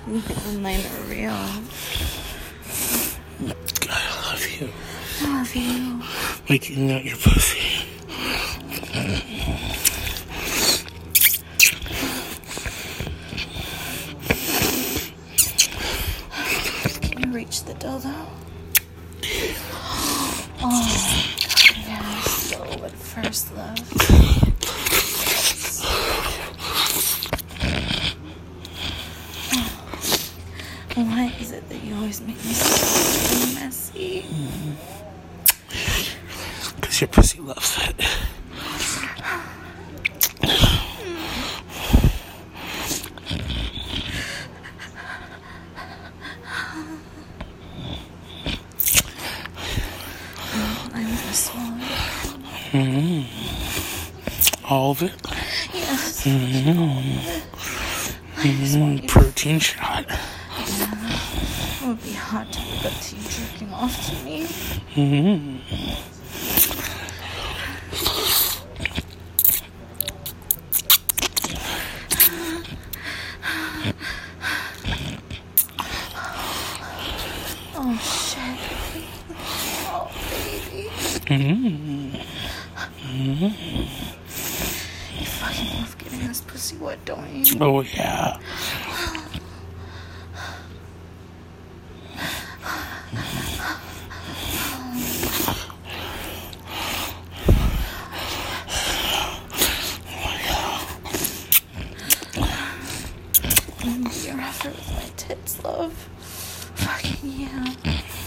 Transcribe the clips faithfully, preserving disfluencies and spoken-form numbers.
You think mine are real. I love you. I love you. Making out your pussy. Can you reach the dildo? Oh, yeah, so at first love. Why is it that you always make me so messy? Because your pussy loves it. I'm gonna swallow it. Mm-hmm. All of it? Yes. Mm-hmm. Mm-hmm. Protein shot. Yeah. It would be hot to look up to you jerking off to me. Mm-hmm. Oh, shit. Oh, baby. Mm-hmm. Mm-hmm. You fucking love getting this pussy wet, don't you? Oh, yeah. You're after with my tits, love. Fucking yeah.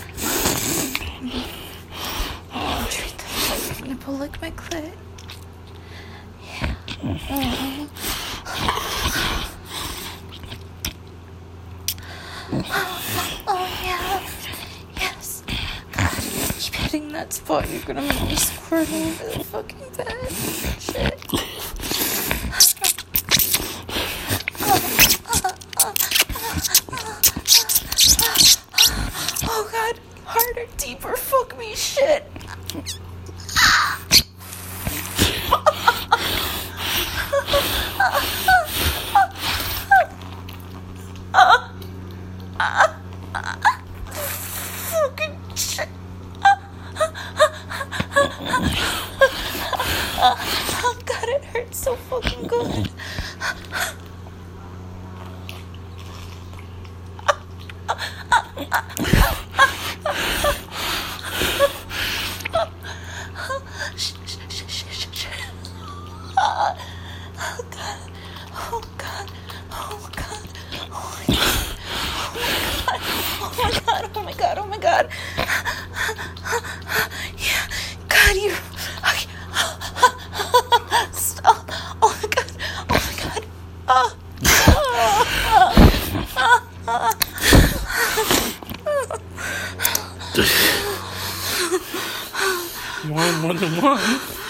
Oh, treat them like a nipple like my clit. Yeah. Oh. Oh, oh yeah. Yes. God, keep hitting that spot. You're gonna make me squirt all over the fucking bed. Shit. Oh God, harder, deeper, fuck me, shit. Fucking shit. Oh God, it hurts so fucking good. Oh God, oh God, oh God, oh my God, oh my God, oh my God, oh my God. Yeah, God, you, okay. Stop, oh my God, oh my God, oh. You want more than one?